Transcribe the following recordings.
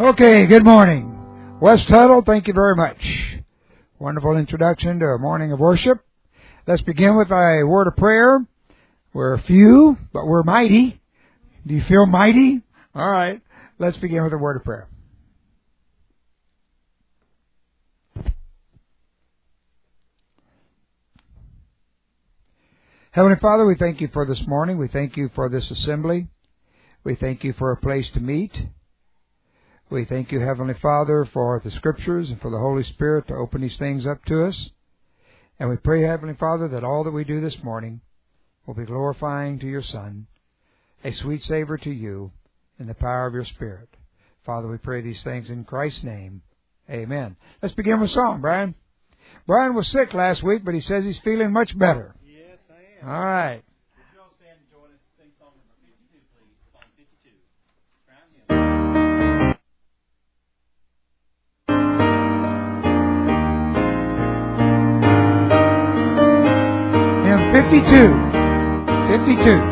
Okay, good morning. Wes Tuttle, thank you very much. Wonderful introduction to a morning of worship. Let's begin with a word of prayer. We're few, but we're mighty. Do you feel mighty? All right, let's begin with a word of prayer. Heavenly Father, we thank you for this morning. We thank you for this assembly. We thank you for a place to meet. We thank you, Heavenly Father, for the Scriptures and for the Holy Spirit to open these things up to us. And we pray, Heavenly Father, that all that we do this morning will be glorifying to your Son, a sweet savor to you in the power of your Spirit. Father, we pray these things in Christ's name. Amen. Let's begin with song, Brian. Brian was sick last week, but he says he's feeling much better. Yes, I am. All right. Would you all stand and join us to sing song number 52, please? Song 52. Crown Him. Hymn 52.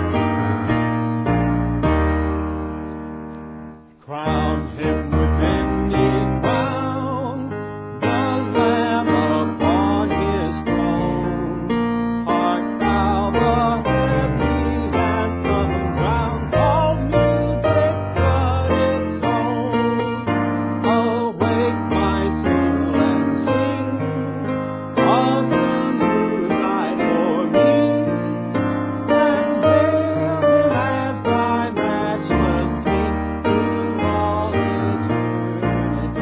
Crown him with many crowns, the Lamb upon his throne. Art thou the heavy anthem drowns all music but its own? Awake my soul and sing of the new life for me. And hail him as thy matchless King through all eternity.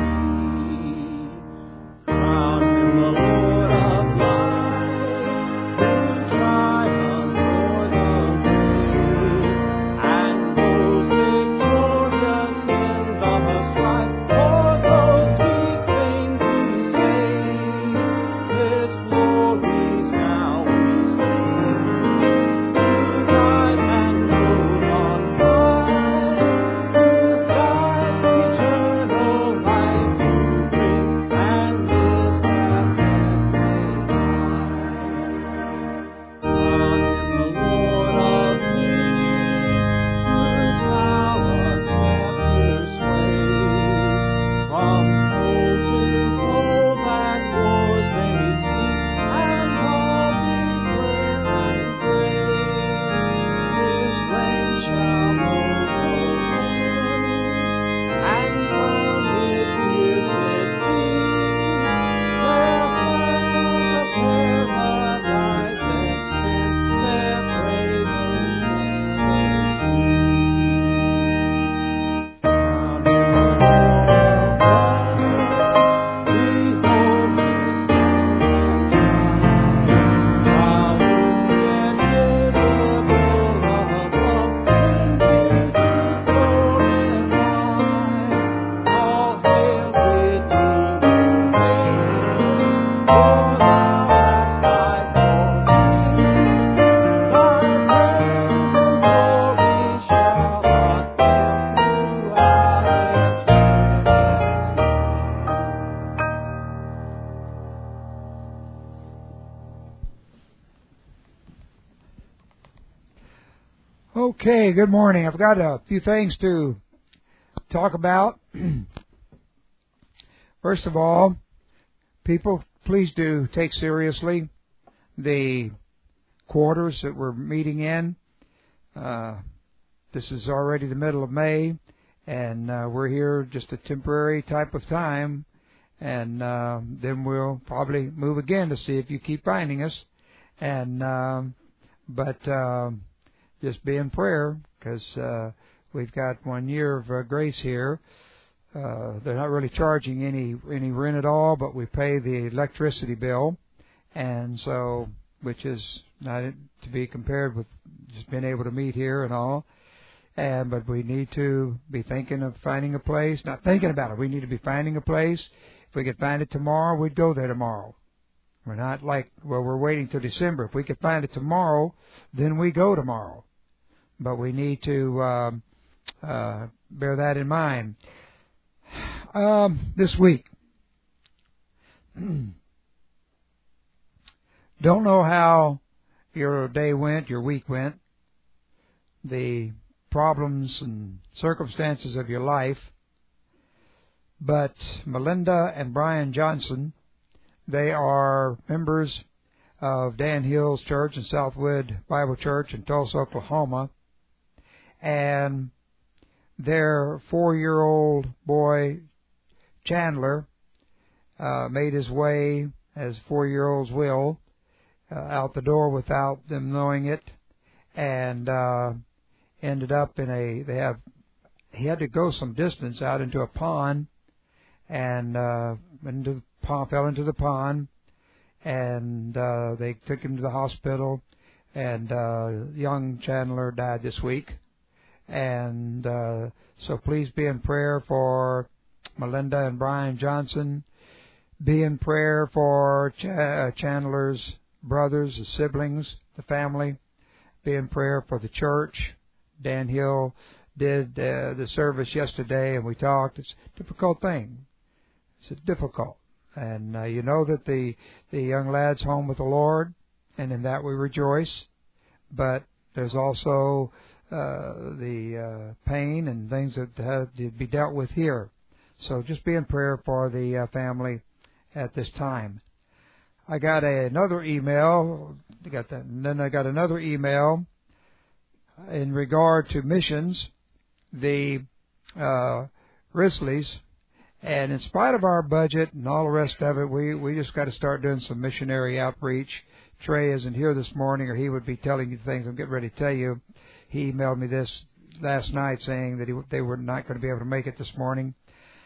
Crown him the Lord of life, who triumphed o'er the grave, and rose victorious in the strife for those he came to save. His glories now we sing. Who died and rose on high, who died eternal life to bring, and is heaven made high. Crown him the Lord of peace, whose power scepter sways. From pole to pole that wars may cease, and all declare and praise. His reign shall know no end, and crown his blessed King. Their hands of paradise extend, their praises ever sing. Crown him the Lord of life, behold his throne and crown him inimitable above, in beauty, glory, and might. All hail, Redeemer, reign, for thou hast died for me. Thy praise and glory shall not fail throughout eternity. Okay, good morning. I've got a few things to talk about. First of all, people, please do take seriously the quarters that we're meeting in. This is already the middle of May, and we're here just a temporary type of time, and then we'll probably move again to see if you keep finding us. And but just be in prayer, because we've got 1 year of grace here. They're not really charging any rent at all, but we pay the electricity bill, and so, which is not to be compared with just being able to meet here and all. But we need to be thinking of finding a place. Not thinking about it. We need to be finding a place. If we could find it tomorrow, we'd go there tomorrow. We're not like, well, we're waiting till December. If we could find it tomorrow, then we go tomorrow. But we need to bear that in mind. This week, don't know how your day went, your week went, the problems and circumstances of your life But Melinda and Brian Johnson, they are members of Dan Hill's church and Southwood Bible Church in Tulsa, Oklahoma. And their 4-year-old boy, Chandler, made his way, as 4-year-olds will, out the door without them knowing it, and ended up in he had to go some distance out into a pond, and fell into the pond, and they took him to the hospital, and young Chandler died this week. And so please be in prayer for Melinda and Brian Johnson. Be in prayer for Chandler's brothers, the siblings, the family. Be in prayer for the church. Dan Hill did the service yesterday, and we talked. It's a difficult thing. It's difficult. And you know that the young lad's home with the Lord, and in that we rejoice. But there's also the pain and things that have to be dealt with here. So just be in prayer for the family at this time. I got another email. And then I got another email in regard to missions. The Risleys, and in spite of our budget and all the rest of it, we just got to start doing some missionary outreach. Trey isn't here this morning, or he would be telling you things I'm getting ready to tell you. He emailed me this last night saying that they were not going to be able to make it this morning.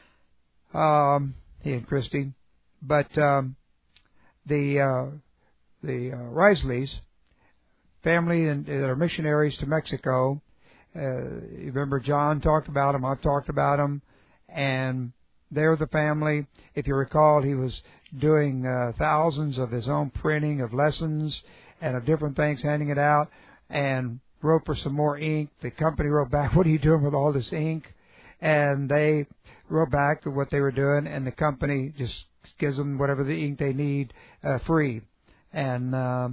He and Christy, but the Risleys family and are missionaries to Mexico. You remember John talked about them. I've talked about them, and they're the family. If you recall, he was doing thousands of his own printing of lessons and of different things, handing it out, and wrote for some more ink. The company wrote back, "What are you doing with all this ink?" And they wrote back to what they were doing, and the company just gives them whatever the ink they need free. And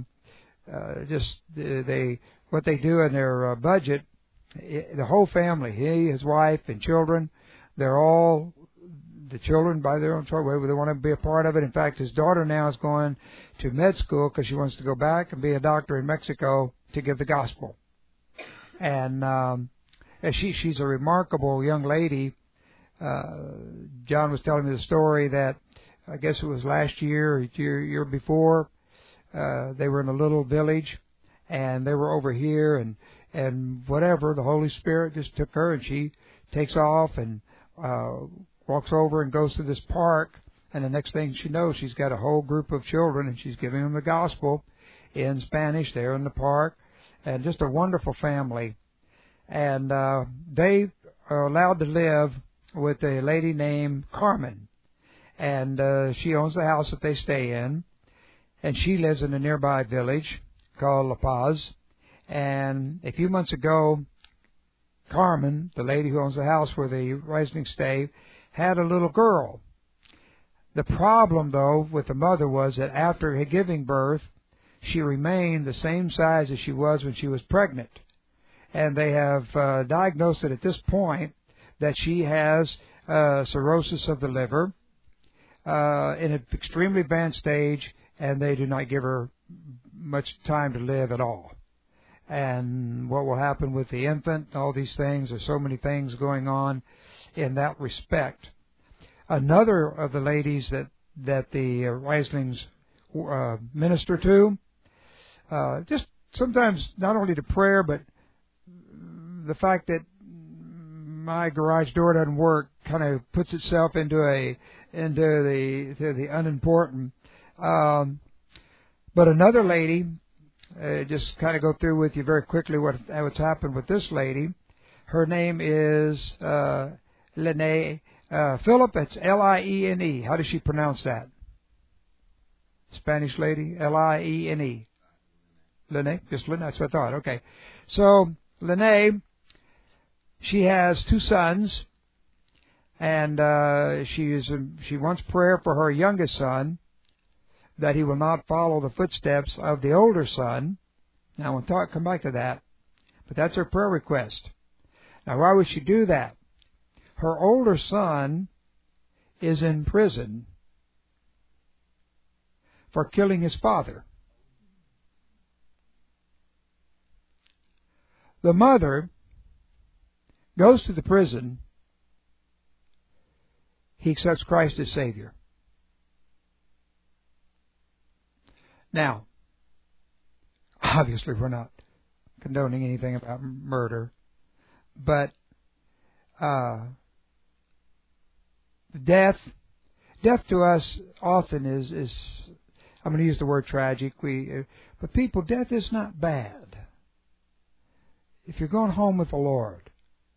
what they do in their budget, the whole family, he, his wife, and children, they're all, the children by their own choice, they want to be a part of it. In fact, his daughter now is going to med school because she wants to go back and be a doctor in Mexico to give the gospel. And she's a remarkable young lady. John was telling me the story that I guess it was last year or year before. They were in a little village, and they were over here, and whatever, the Holy Spirit just took her, and she takes off and walks over and goes to this park, and the next thing she knows, she's got a whole group of children, and she's giving them the gospel in Spanish there in the park, and just a wonderful family. And they are allowed to live with a lady named Carmen, and she owns the house that they stay in, and she lives in a nearby village called La Paz. And a few months ago, Carmen, the lady who owns the house where the Rislings stay, had a little girl. The problem, though, with the mother was that after giving birth, she remained the same size as she was when she was pregnant. And they have diagnosed it at this point that she has cirrhosis of the liver in an extremely advanced stage, and they do not give her much time to live at all. And what will happen with the infant, all these things, there's so many things going on in that respect. Another of the ladies that the Rislings minister to, just sometimes not only to prayer, but the fact that my garage door doesn't work kind of puts itself into the unimportant. But another lady, just kind of go through with you very quickly what's happened with this lady. Her name is Liene Philip. It's Liene. How does she pronounce that? Spanish lady, Liene. Liene, just Liene. That's what I thought. Okay, so Liene, she has 2 sons, and she wants prayer for her youngest son, that he will not follow the footsteps of the older son. Now, we'll come back to that, but that's her prayer request. Now, why would she do that? Her older son is in prison for killing his father. The mother goes to the prison. He accepts Christ as Savior. Now, obviously we're not condoning anything about murder, but death to us often is I'm going to use the word tragic. But people, death is not bad. If you're going home with the Lord,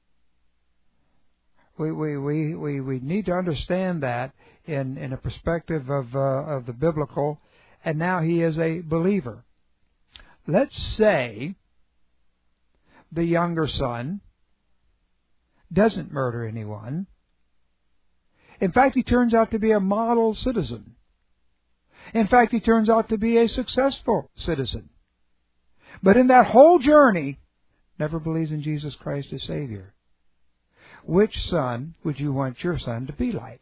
we need to understand that in a perspective of the biblical. And now he is a believer. Let's say the younger son doesn't murder anyone. In fact, he turns out to be a model citizen. In fact, he turns out to be a successful citizen. But in that whole journey, never believes in Jesus Christ as Savior. Which son would you want your son to be like?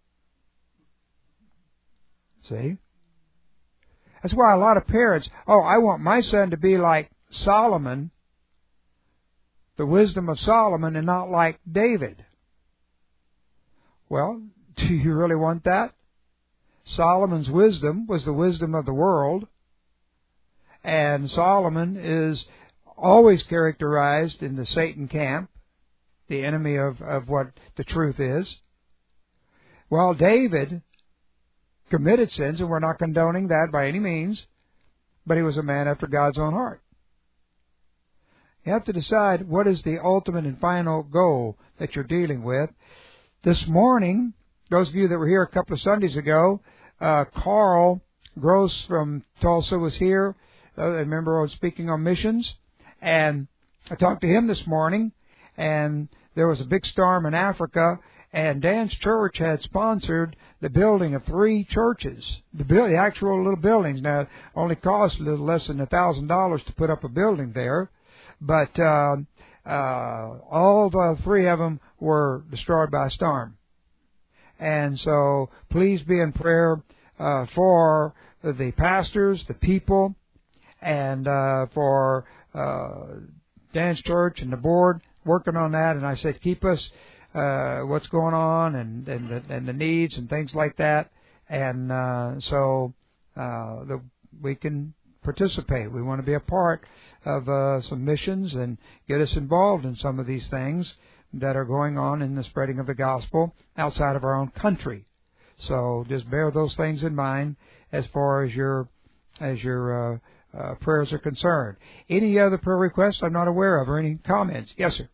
See? That's why a lot of parents, I want my son to be like Solomon, the wisdom of Solomon, and not like David. Well, do you really want that? Solomon's wisdom was the wisdom of the world, and Solomon is always characterized in the Satan camp, the enemy of what the truth is. Well, David committed sins, and we're not condoning that by any means, but he was a man after God's own heart. You have to decide what is the ultimate and final goal that you're dealing with. This morning, those of you that were here a couple of Sundays ago, Carl Gross from Tulsa was here. I remember I was speaking on missions, and I talked to him this morning, and there was a big storm in Africa, and Dan's church had sponsored the building of 3 churches. The actual little buildings. Now, it only cost a little less than $1,000 to put up a building there, but all the 3 of them were destroyed by a storm. And so, please be in prayer for the pastors, the people, and for Dan's church and the board working on that. And I said, keep us what's going on and the needs and things like that. And so we can participate. We want to be a part of some missions and get us involved in some of these things that are going on in the spreading of the gospel outside of our own country. So just bear those things in mind as far as your prayers are concerned. Any other prayer requests I'm not aware of, or any comments? Yes, sir.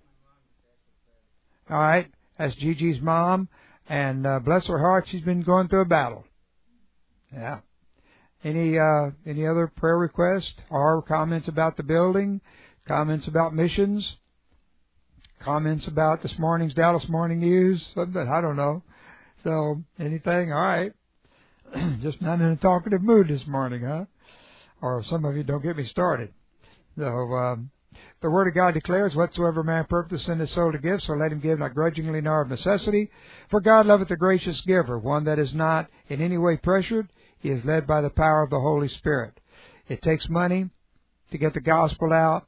All right. That's Gigi's mom, and bless her heart, she's been going through a battle. Yeah. Any other prayer requests or comments about the building? Comments about missions? Comments about this morning's Dallas Morning News? Something, I don't know. So, anything? All right. Just not in a talkative mood this morning, huh? Or some of you don't get me started. So, the Word of God declares, whatsoever man purpose in his soul to give, so let him give not grudgingly nor of necessity. For God loveth a gracious giver, one that is not in any way pressured. He is led by the power of the Holy Spirit. It takes money to get the gospel out,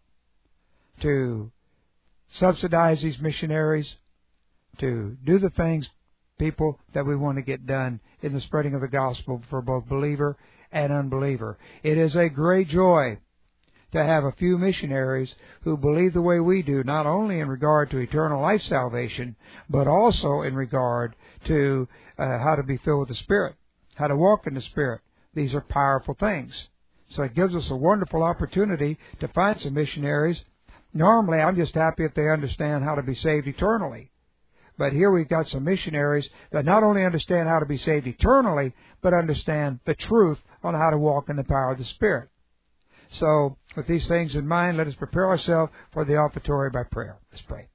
to subsidize these missionaries, to do the things, people, that we want to get done in the spreading of the gospel for both believer and unbeliever. It is a great joy to have a few missionaries who believe the way we do, not only in regard to eternal life salvation, but also in regard to how to be filled with the Spirit, how to walk in the Spirit. These are powerful things. So it gives us a wonderful opportunity to find some missionaries. Normally, I'm just happy if they understand how to be saved eternally. But here we've got some missionaries that not only understand how to be saved eternally, but understand the truth on how to walk in the power of the Spirit. So, with these things in mind, let us prepare ourselves for the offertory by prayer. Let's pray.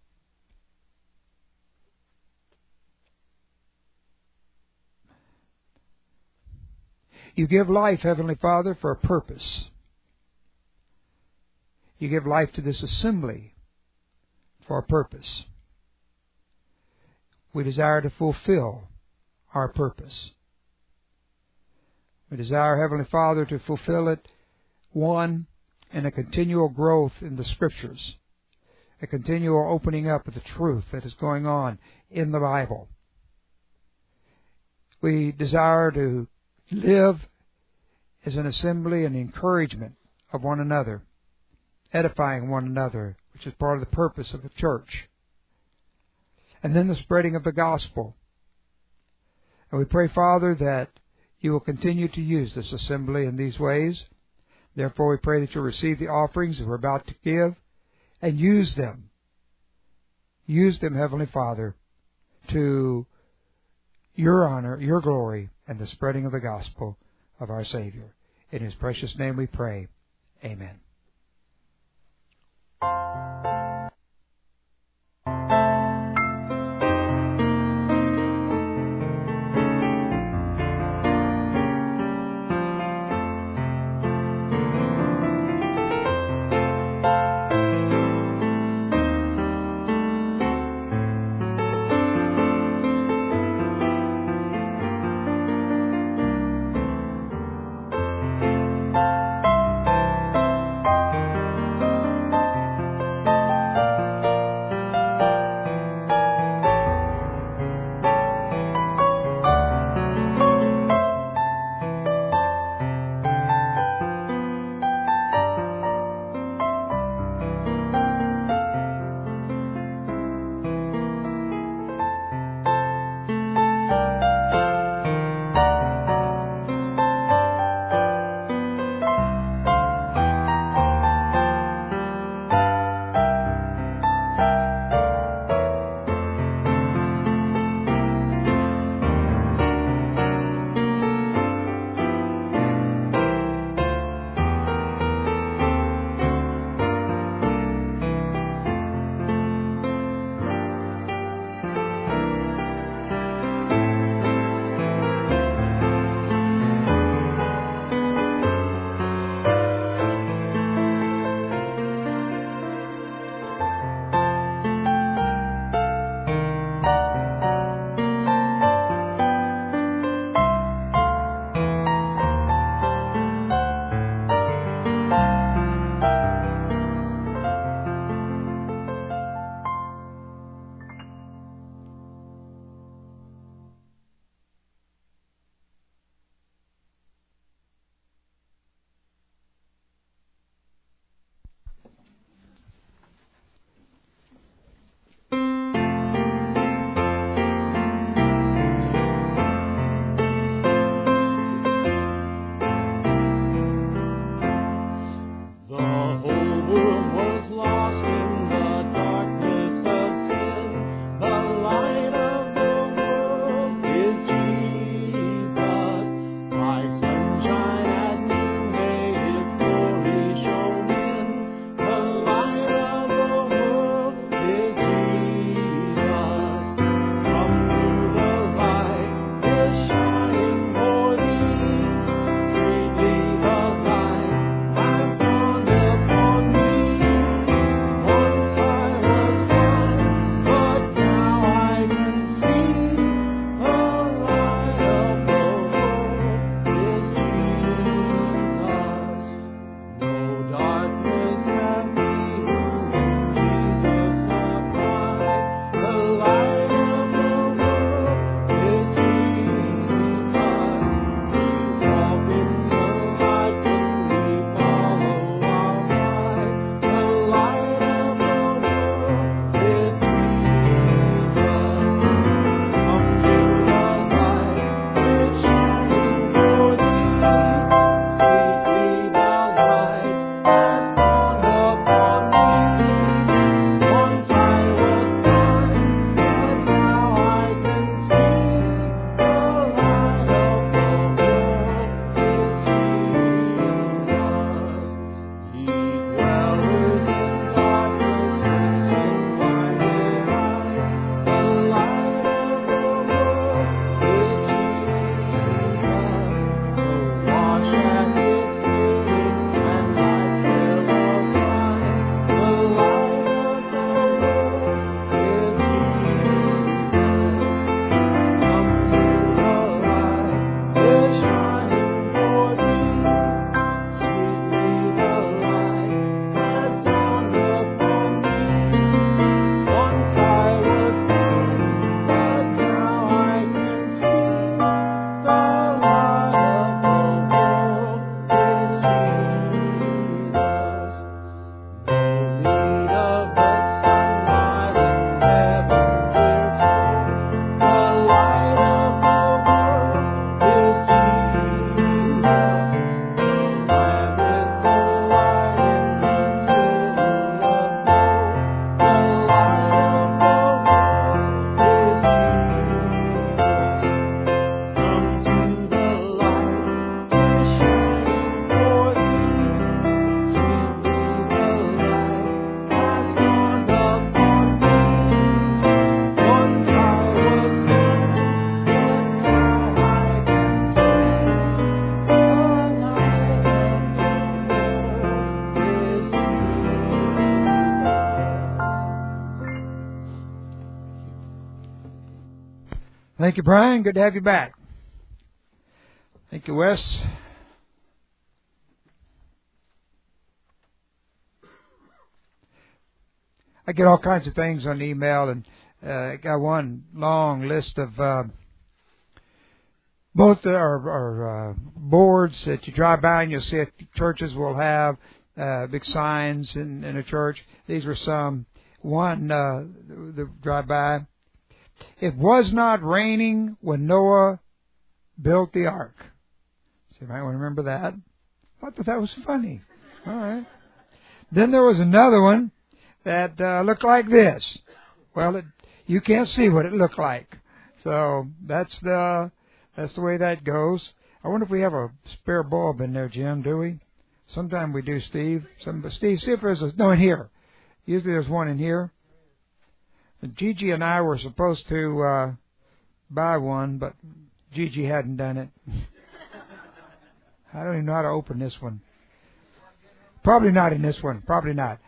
You give life, Heavenly Father, for a purpose. You give life to this assembly for a purpose. We desire to fulfill our purpose. We desire, Heavenly Father, to fulfill it, one, in a continual growth in the Scriptures, a continual opening up of the truth that is going on in the Bible. We desire to live as an assembly and encouragement of one another, edifying one another, which is part of the purpose of the church. And then the spreading of the gospel. And we pray, Father, that you will continue to use this assembly in these ways. Therefore, we pray that you'll receive the offerings that we're about to give and use them. Use them, Heavenly Father, to your honor, your glory, and the spreading of the gospel of our Savior. In His precious name we pray. Amen. Thank you, Brian. Good to have you back. Thank you, Wes. I get all kinds of things on email, and I got one long list of both our boards that you drive by and you'll see if churches will have big signs in a church. These were some. One, the drive by. It was not raining when Noah built the ark. So you might want to remember that. I thought that was funny. All right. Then there was another one that looked like this. Well, you can't see what it looked like. So that's the way that goes. I wonder if we have a spare bulb in there, Jim, do we? Sometime we do, Steve. Steve, see if there's no in here. Usually there's one in here. And Gigi and I were supposed to buy one, but Gigi hadn't done it. I don't even know how to open this one. Probably not in this one. Probably not.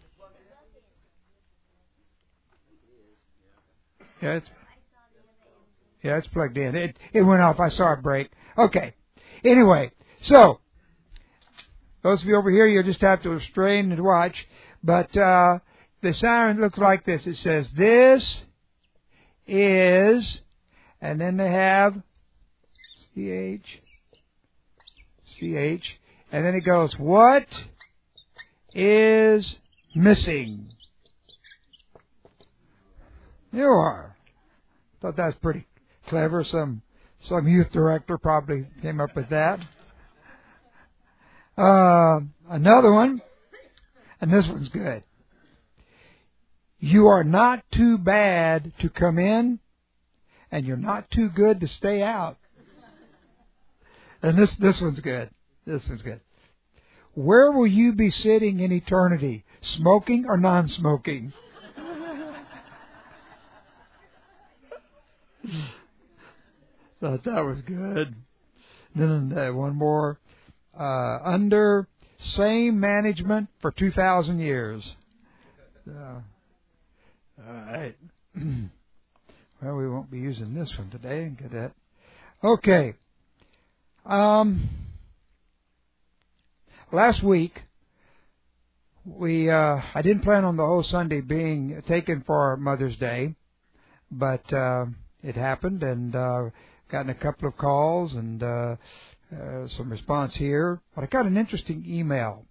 Yeah, it's plugged in. It went off. I saw it break. Okay. Anyway, so those of you over here, you'll just have to strain and watch. But the siren looks like this. It says, "This is," and then they have CH, and then it goes, "What is missing?" You are. Thought that was pretty clever. Some youth director probably came up with that. Another one, and this one's good. "You are not too bad to come in, and you're not too good to stay out." And this one's good. This one's good. "Where will you be sitting in eternity, smoking or non-smoking?" Thought that was good. Then one more. "Under same management for 2,000 years." All right. Well, we won't be using this one today. Get that. Okay. Last week, I didn't plan on the whole Sunday being taken for Mother's Day, but it happened, and gotten a couple of calls and some response here. But I got an interesting email,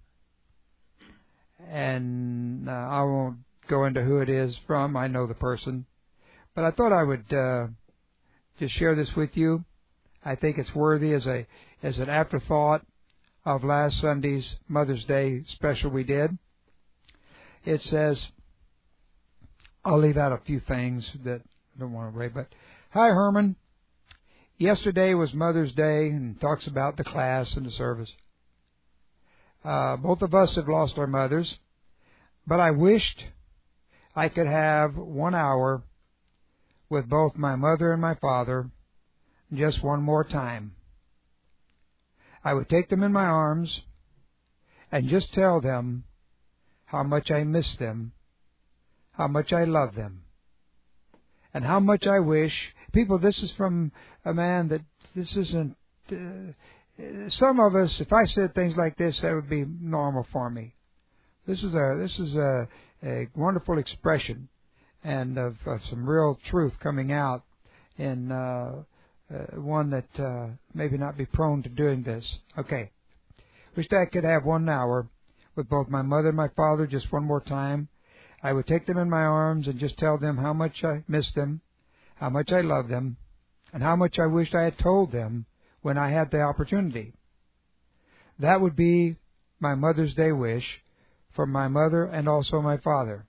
and I won't go into who it is from. I know the person, but I thought I would just share this with you. I think it's worthy as an afterthought of last Sunday's Mother's Day special we did. It says, I'll leave out a few things that I don't want to read, but "Hi, Herman. Yesterday was Mother's Day," and talks about the class and the service. "Both of us have lost our mothers, but I wished I could have 1 hour with both my mother and my father just one more time. I would take them in my arms and just tell them how much I miss them, how much I love them, and how much I wish." People, this is from a man that this isn't. Some of us, if I said things like this, that would be normal for me. This is a wonderful expression, and of some real truth coming out, in one that maybe not be prone to doing this. Okay, wished I could have 1 hour with both my mother and my father just one more time. I would take them in my arms and just tell them how much I miss them, how much I love them, and how much I wished I had told them when I had the opportunity. That would be my Mother's Day wish for my mother and also my father.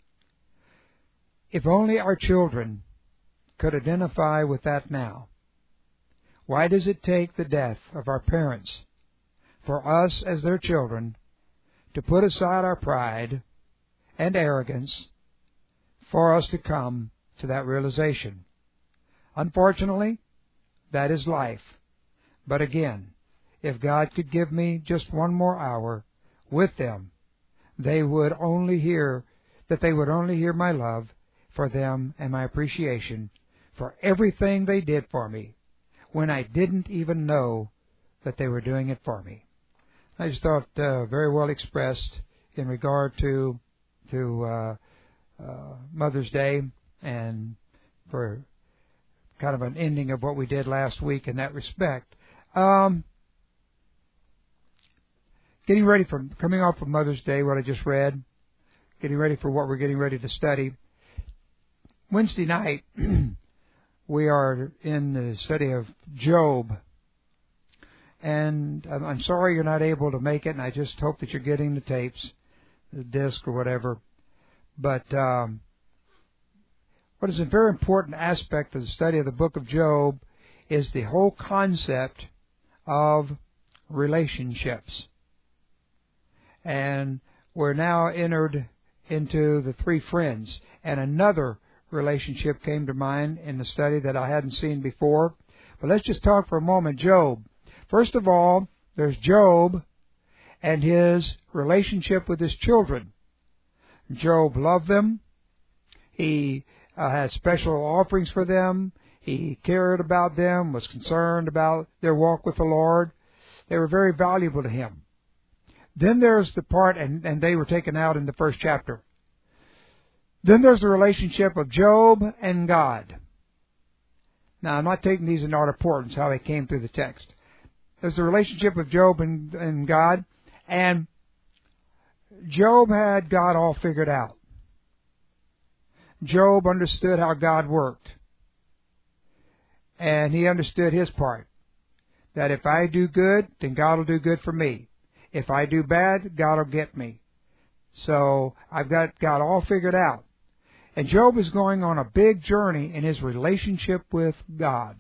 If only our children could identify with that now. Why does it take the death of our parents for us as their children to put aside our pride and arrogance for us to come to that realization? Unfortunately, that is life. But again, if God could give me just 1 more hour with them, they would only hear my love for them and my appreciation for everything they did for me when I didn't even know that they were doing it for me. I just thought very well expressed in regard to Mother's Day, and for kind of an ending of what we did last week in that respect. Getting ready for coming off of Mother's Day, what I just read, getting ready for what we're getting ready to study. Wednesday night, we are in the study of Job. And I'm sorry you're not able to make it, and I just hope that you're getting the tapes, the disc or whatever. But what is a very important aspect of the study of the book of Job is the whole concept of relationships. And we're now entered into the three friends. And another relationship came to mind in the study that I hadn't seen before. But let's just talk for a moment, Job. First of all, there's Job and his relationship with his children. Job loved them. He had special offerings for them. He cared about them, was concerned about their walk with the Lord. They were very valuable to him. Then there's the part, and they were taken out in the first chapter. Then there's the relationship of Job and God. Now, I'm not taking these in order of importance, how they came through the text. There's the relationship of Job and God, and Job had God all figured out. Job understood how God worked, and he understood his part, that if I do good, then God will do good for me. If I do bad, God will get me. So I've got God all figured out. And Job is going on a big journey in his relationship with God.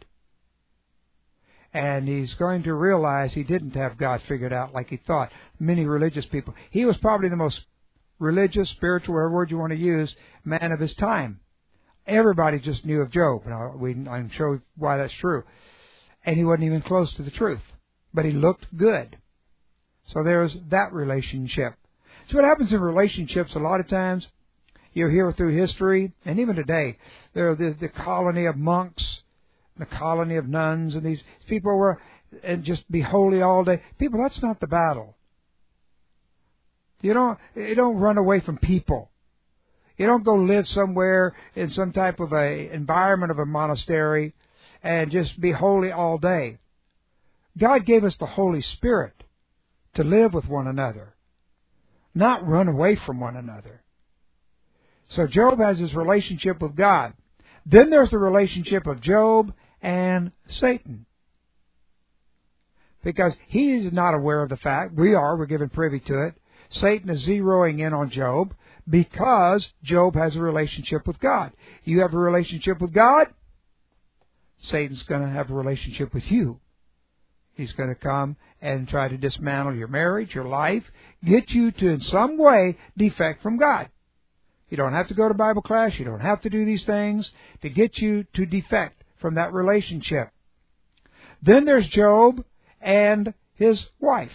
And he's going to realize he didn't have God figured out like he thought. Many religious people. He was probably the most religious, spiritual, whatever word you want to use, man of his time. Everybody just knew of Job. And I'm sure why that's true. And he wasn't even close to the truth. But he looked good. So there's that relationship. So what happens in relationships a lot of times, you'll hear through history, and even today, there's the colony of monks, the colony of nuns, and these people were, and just be holy all day. People, that's not the battle. You don't run away from people. You don't go live somewhere in some type of a environment of a monastery and just be holy all day. God gave us the Holy Spirit to live with one another, not run away from one another. So Job has his relationship with God. Then there's the relationship of Job and Satan. Because he is not aware of the fact, we're given privy to it. Satan is zeroing in on Job because Job has a relationship with God. You have a relationship with God, Satan's going to have a relationship with you. He's going to come and try to dismantle your marriage, your life, get you to in some way defect from God. You don't have to go to Bible class. You don't have to do these things to get you to defect from that relationship. Then there's Job and his wife.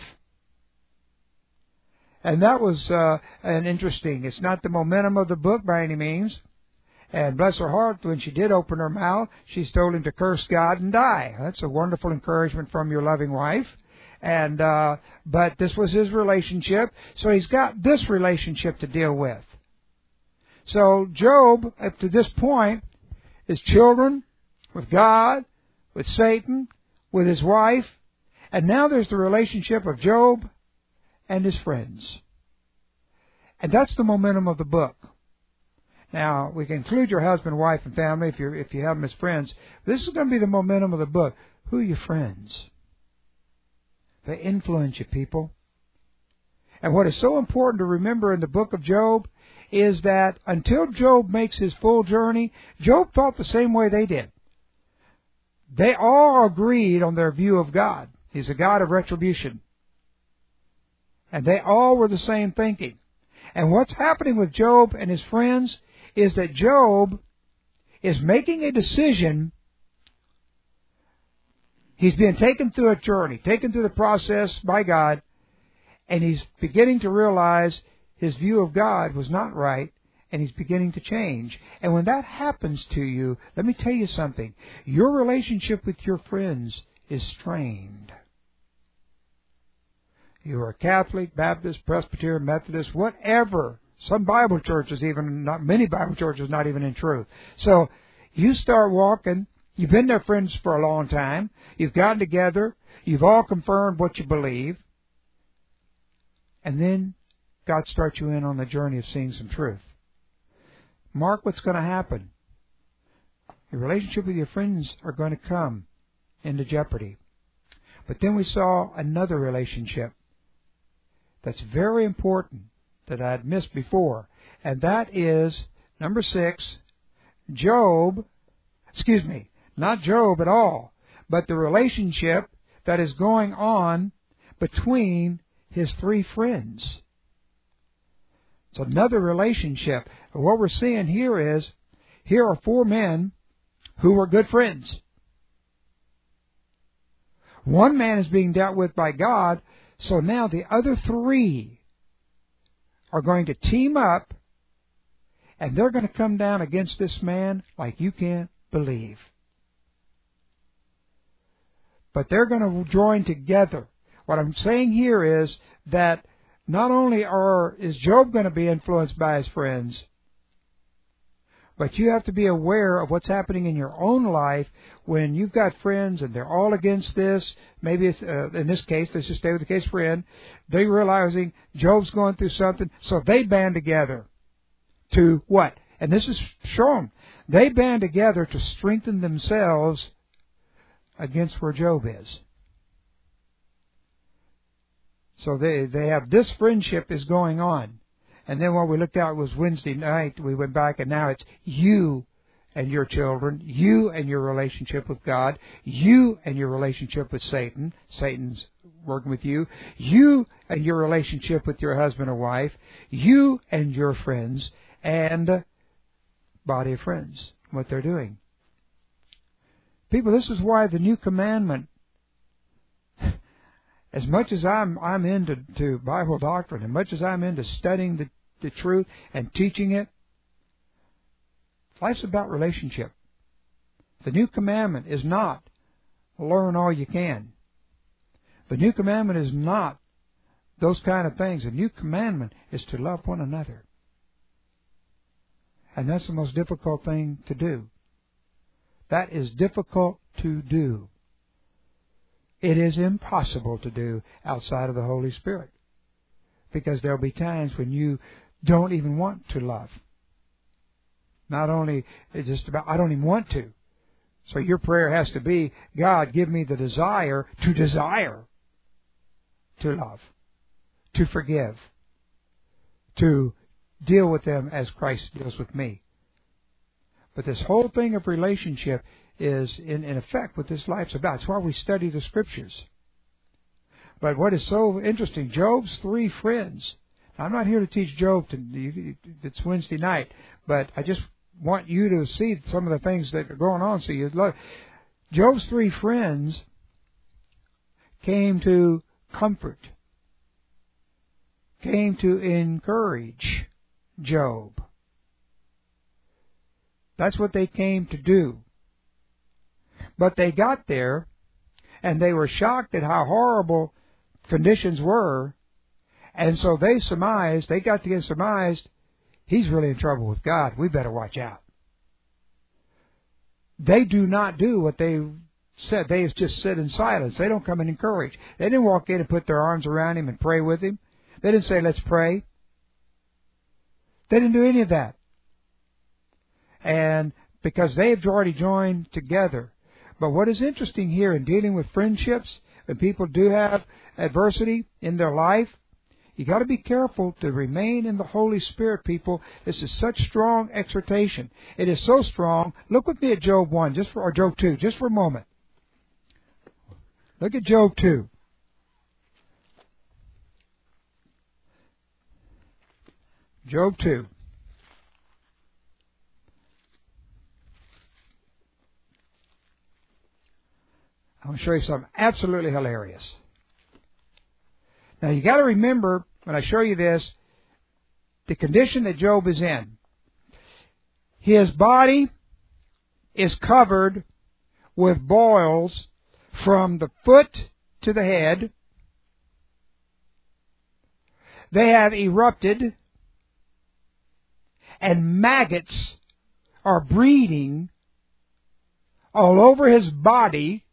And that was an interesting. It's not the momentum of the book by any means. And bless her heart, when she did open her mouth, she's told him to curse God and die. That's a wonderful encouragement from your loving wife. And but this was his relationship. So he's got this relationship to deal with. So Job, up to this point, is children, with God, with Satan, with his wife, and now there's the relationship of Job and his friends. And that's the momentum of the book. Now, we can include your husband, wife, and family if you have them as friends. This is going to be the momentum of the book. Who are your friends? They influence you, people. And what is so important to remember in the book of Job is that until Job makes his full journey, Job thought the same way they did. They all agreed on their view of God. He's a God of retribution. And they all were the same thinking. And what's happening with Job and his friends is that Job is making a decision. He's being taken through a journey, taken through the process by God, and he's beginning to realize his view of God was not right, and he's beginning to change. And when that happens to you, let me tell you something. Your relationship with your friends is strained. You are Catholic, Baptist, Presbyterian, Methodist, whatever. Some Bible churches, even not many Bible churches, not even in truth. So you start walking. You've been their friends for a long time. You've gotten together. You've all confirmed what you believe. And then God starts you in on the journey of seeing some truth. Mark what's going to happen. Your relationship with your friends are going to come into jeopardy. But then we saw another relationship that's very important that I had missed before. And that is, number 6, not Job at all, but the relationship that is going on between his 3 friends. It's another relationship. And what we're seeing here is, here are 4 men who were good friends. One man is being dealt with by God, so now the other 3 are going to team up, and they're going to come down against this man like you can't believe. But they're going to join together. What I'm saying here is that not only is Job going to be influenced by his friends, but you have to be aware of what's happening in your own life when you've got friends and they're all against this. Maybe it's, in this case, let's just stay with the case friend. They're realizing Job's going through something, so they band together to what? And this is shown. They band together to strengthen themselves against where Job is. So they have this friendship is going on. And then what we looked at was Wednesday night. We went back, and now it's you and your children, you and your relationship with God, you and your relationship with Satan. Satan's working with you. You and your relationship with your husband or wife, you and your friends, and body of friends, what they're doing. People, this is why the new commandment, as much as I'm into Bible doctrine, as much as I'm into studying the truth and teaching it, life's about relationship. The new commandment is not learn all you can. The new commandment is not those kind of things. The new commandment is to love one another. And that's the most difficult thing to do. That is difficult to do. It is impossible to do outside of the Holy Spirit. Because there will be times when you don't even want to love. Not only it's just about, I don't even want to. So your prayer has to be, God, give me the desire to love, to forgive, to deal with them as Christ deals with me. But this whole thing of relationship is in effect what this life's about. It's why we study the Scriptures. But what is so interesting, Job's 3 friends. Now, I'm not here to teach Job. It's Wednesday night. But I just want you to see some of the things that are going on. So you love. Job's 3 friends came to comfort, came to encourage Job. That's what they came to do. But they got there, and they were shocked at how horrible conditions were, and so they surmised, he's really in trouble with God. We better watch out. They do not do what they said. They just sit in silence. They don't come and encourage. They didn't walk in and put their arms around him and pray with him. They didn't say, let's pray. They didn't do any of that. And because they've already joined together. But what is interesting here in dealing with friendships, when people do have adversity in their life, you got to be careful to remain in the Holy Spirit, people. This is such strong exhortation. It is so strong. Look with me at Job 1, or Job 2, just for a moment. Look at Job 2. Job 2. I'm going to show you something absolutely hilarious. Now, you got to remember, when I show you this, the condition that Job is in. His body is covered with boils from the foot to the head. They have erupted, and maggots are breeding all over his body.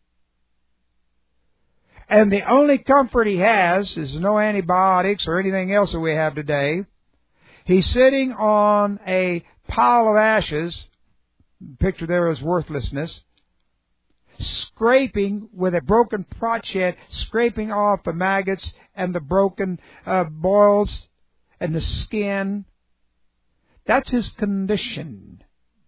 And the only comfort he has is no antibiotics or anything else that we have today. He's sitting on a pile of ashes. The picture there is worthlessness. Scraping with a broken potsherd, scraping off the maggots and the broken boils and the skin. That's his condition.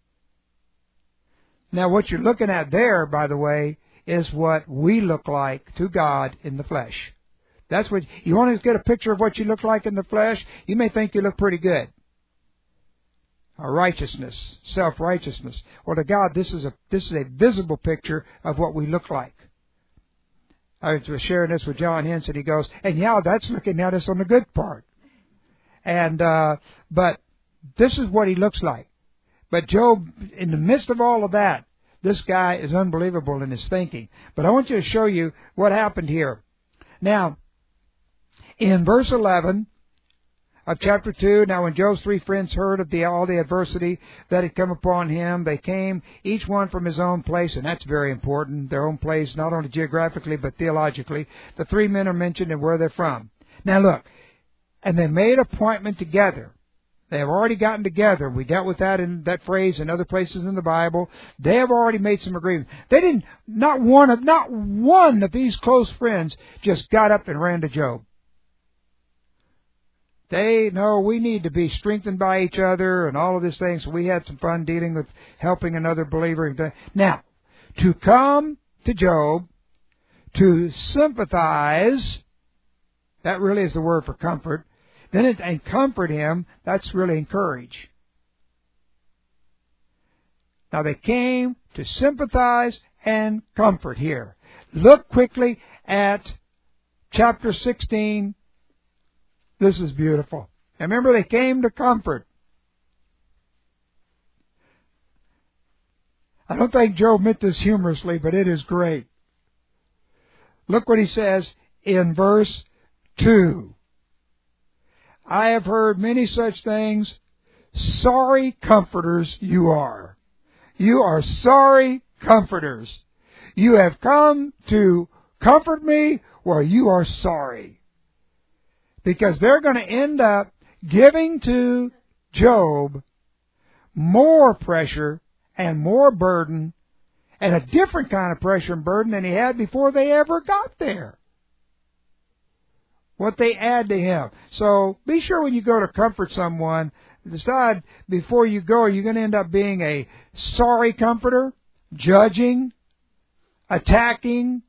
Now, what you're looking at there, by the way, is what we look like to God in the flesh. That's what you want to get a picture of what you look like in the flesh. You may think you look pretty good. Righteousness, self-righteousness. Well, to God, this is a visible picture of what we look like. I was sharing this with John Henson. He goes, and yeah, that's looking at us on the good part. And but this is what he looks like. But Job, in the midst of all of that, this guy is unbelievable in his thinking. But I want you to show you what happened here. Now, in verse 11 of chapter 2, now when Job's 3 friends heard of all the adversity that had come upon him, they came, each one from his own place, and that's very important, their own place, not only geographically but theologically. The 3 men are mentioned and where they're from. Now look, and they made appointment together. They have already gotten together. We dealt with that in that phrase in other places in the Bible. They have already made some agreements. They didn't, not one of these close friends just got up and ran to Job. They know we need to be strengthened by each other and all of these things. So we had some fun dealing with helping another believer. Now, to come to Job, to sympathize, that really is the word for comfort. And comfort him, that's really encourage. Now they came to sympathize and comfort here. Look quickly at chapter 16. This is beautiful. And remember, they came to comfort. I don't think Job meant this humorously, but it is great. Look what he says in verse 2. I have heard many such things. Sorry comforters you are. You are sorry comforters. You have come to comfort me while you are sorry. Because they're going to end up giving to Job more pressure and more burden and a different kind of pressure and burden than he had before they ever got there. What they add to him. So be sure when you go to comfort someone, decide before you go, are you going to end up being a sorry comforter, judging, attacking,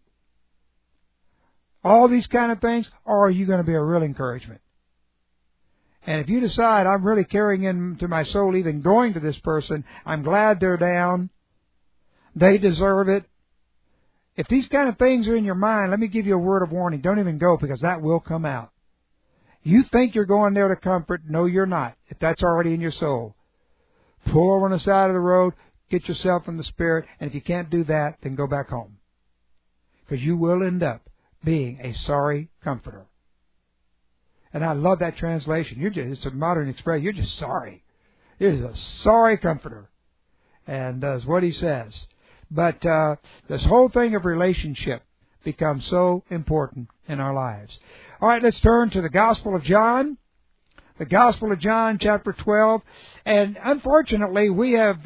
all these kind of things, or are you going to be a real encouragement? And if you decide I'm really carrying into my soul even going to this person, I'm glad they're down, they deserve it. If these kind of things are in your mind, let me give you a word of warning. Don't even go, because that will come out. You think you're going there to comfort. No, you're not, if that's already in your soul. Pull over on the side of the road, get yourself in the Spirit, and if you can't do that, then go back home. Because you will end up being a sorry comforter. And I love that translation. It's a modern expression. You're just sorry. You're just a sorry comforter. And that's what he says. But this whole thing of relationship becomes so important in our lives. All right, let's turn to the Gospel of John. The Gospel of John, chapter 12. And unfortunately, we have,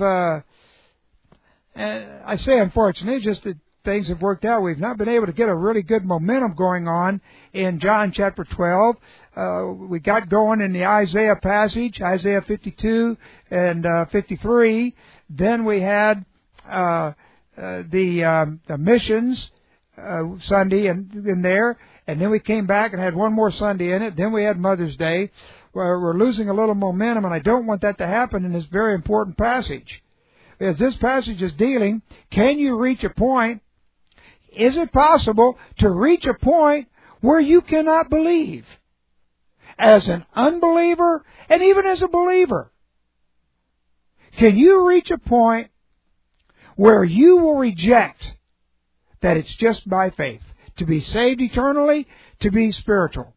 I say unfortunately, just that things have worked out. We've not been able to get a really good momentum going on in John chapter 12. We got going in the Isaiah passage, Isaiah 52 and 53. Then we had the missions Sunday in there, and then we came back and had one more Sunday in it. Then we had Mother's Day. We're losing a little momentum, and I don't want that to happen in this very important passage. As this passage is dealing, can you reach a point? Is it possible to reach a point where you cannot believe? As an unbeliever and even as a believer. Can you reach a point where you will reject that it's just by faith? To be saved eternally, to be spiritual.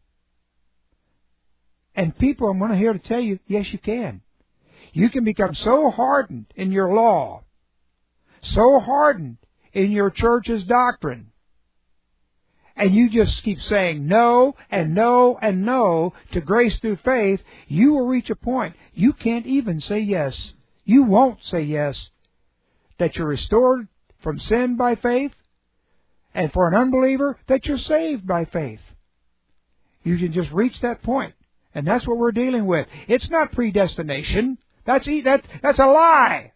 And people, I'm here to tell you, yes, you can. You can become so hardened in your law, so hardened in your church's doctrine, and you just keep saying no and no and no to grace through faith, you will reach a point you can't even say yes. You won't say yes that you're restored from sin by faith, and for an unbeliever that you're saved by faith. You can just reach that point, and that's what we're dealing with. It's not predestination. That's a lie.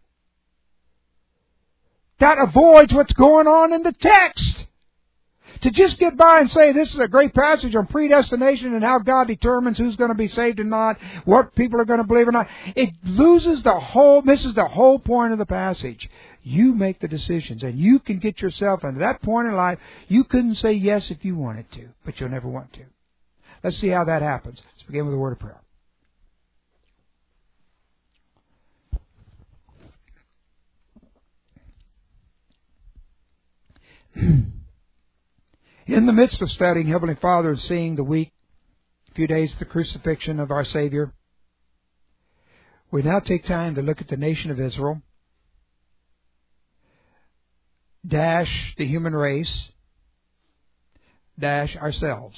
That avoids what's going on in the text. To just get by and say this is a great passage on predestination and how God determines who's going to be saved and not, what people are going to believe or not, it misses the whole point of the passage. You make the decisions, and you can get yourself into that point in life. You couldn't say yes if you wanted to, but you'll never want to. Let's see how that happens. Let's begin with a word of prayer. In the midst of studying Heavenly Father and seeing the week, few days of the crucifixion of our Savior, we now take time to look at the nation of Israel, dash the human race, dash ourselves.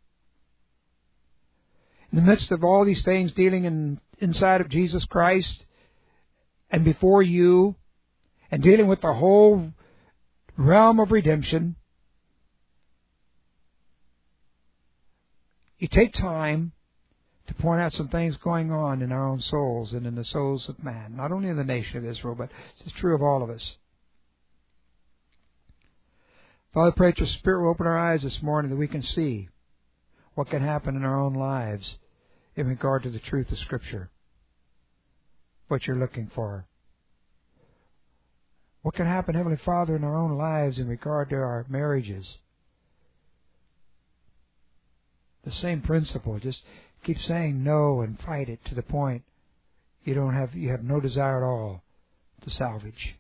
In the midst of all these things dealing inside of Jesus Christ and before you, and dealing with the whole realm of redemption, you take time to point out some things going on in our own souls and in the souls of man, not only in the nation of Israel, but it's true of all of us. Father, I pray that your Spirit will open our eyes this morning that we can see what can happen in our own lives in regard to the truth of Scripture, what you're looking for. What can happen, Heavenly Father, in our own lives in regard to our marriages. The same principle. Just keep saying no and fight it to the point you have no desire at all to salvage.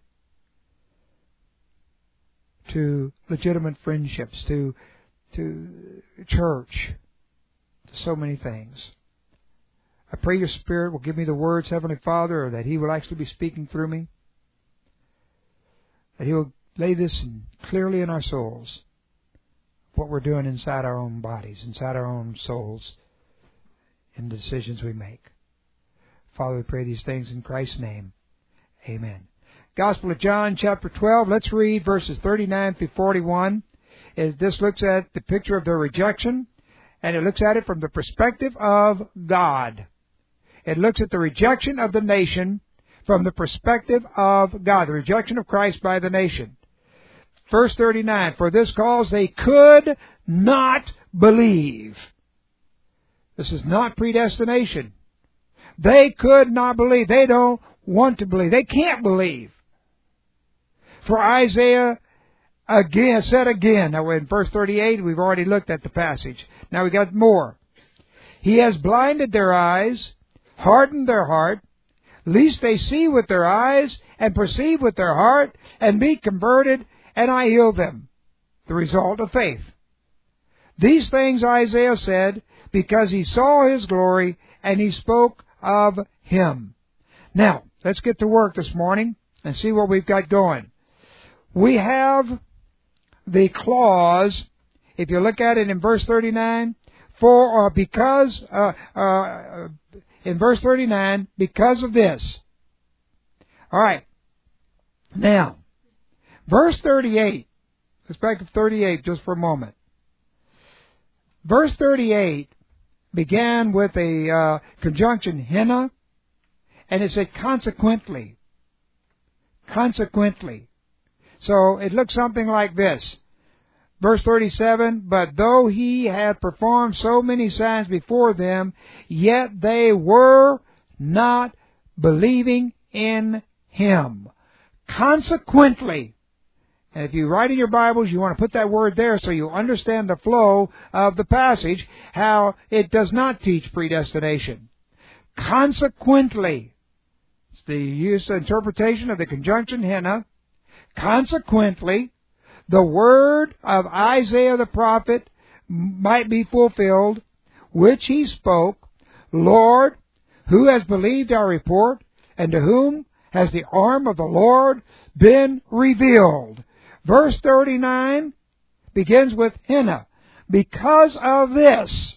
To legitimate friendships, to church, to so many things. I pray your Spirit will give me the words, Heavenly Father, or that He will actually be speaking through me. That He will lay this clearly in our souls. What we're doing inside our own bodies, inside our own souls, in the decisions we make. Father, we pray these things in Christ's name. Amen. Gospel of John, chapter 12. Let's read verses 39 through 41. This looks at the picture of their rejection, and it looks at it from the perspective of God. It looks at the rejection of the nation from the perspective of God, the rejection of Christ by the nation. Verse 39, for this cause they could not believe. This is not predestination. They could not believe. They don't want to believe. They can't believe. For Isaiah said again, now in verse 38, we've already looked at the passage. Now we got more. He has blinded their eyes, hardened their heart, lest they see with their eyes and perceive with their heart and be converted, and I heal them. The result of faith. These things Isaiah said because he saw His glory and he spoke of Him. Now, let's get to work this morning and see what we've got going. We have the clause, if you look at it in verse 39, in verse 39, because of this. All right. Now, verse 38. Let's back to 38 just for a moment. Verse 38 began with a conjunction hina, and it said consequently. Consequently. So it looks something like this. Verse 37, but though He had performed so many signs before them, yet they were not believing in Him. Consequently. And if you write in your Bibles, you want to put that word there so you understand the flow of the passage, how it does not teach predestination. Consequently. It's the interpretation of the conjunction hina. Consequently, the word of Isaiah the prophet might be fulfilled, which he spoke, Lord, who has believed our report, and to whom has the arm of the Lord been revealed? Verse 39 begins with hina. Because of this.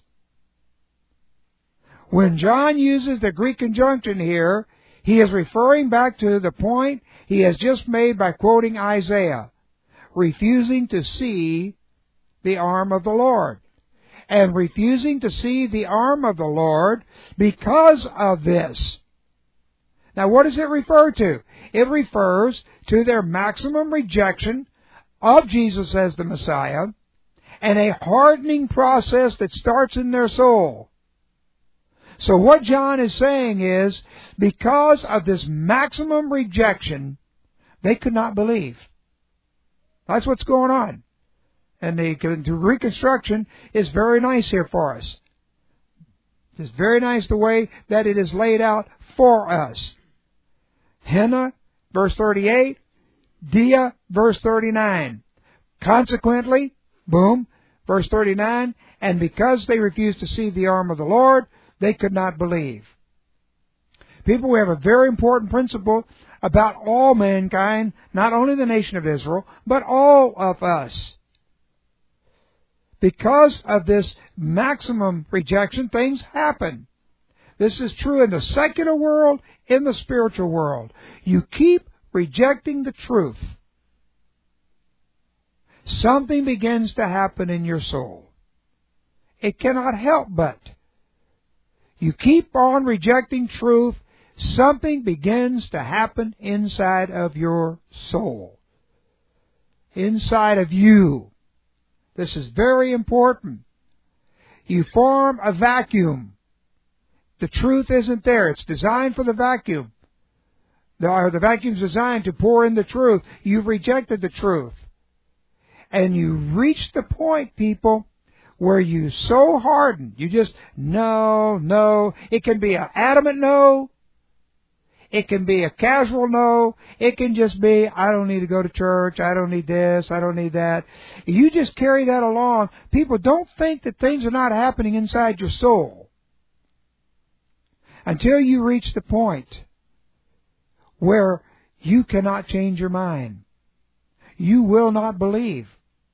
When John uses the Greek conjunction here, he is referring back to the point he has just made by quoting Isaiah, refusing to see the arm of the Lord. And refusing to see the arm of the Lord because of this. Now what does it refer to? It refers to their maximum rejection of Jesus as the Messiah and a hardening process that starts in their soul. So what John is saying is, because of this maximum rejection, they could not believe. That's what's going on. And the reconstruction is very nice here for us. It's very nice the way that it is laid out for us. Hina, verse 38. Dia, verse 39. Consequently, boom, verse 39. And because they refused to see the arm of the Lord, they could not believe. People, we have a very important principle about all mankind, not only the nation of Israel, but all of us. Because of this maximum rejection, things happen. This is true in the secular world, in the spiritual world. You keep rejecting the truth. Something begins to happen in your soul. It cannot help but. You keep on rejecting truth, something begins to happen inside of your soul. Inside of you. This is very important. You form a vacuum. The truth isn't there. It's designed for the vacuum. The vacuum's designed to pour in the truth. You've rejected the truth. And you reach the point, people, where you so harden. You just, no. It can be an adamant no. It can be a casual no. It can just be, I don't need to go to church. I don't need this. I don't need that. You just carry that along. People, don't think that things are not happening inside your soul until you reach the point where you cannot change your mind. You will not believe.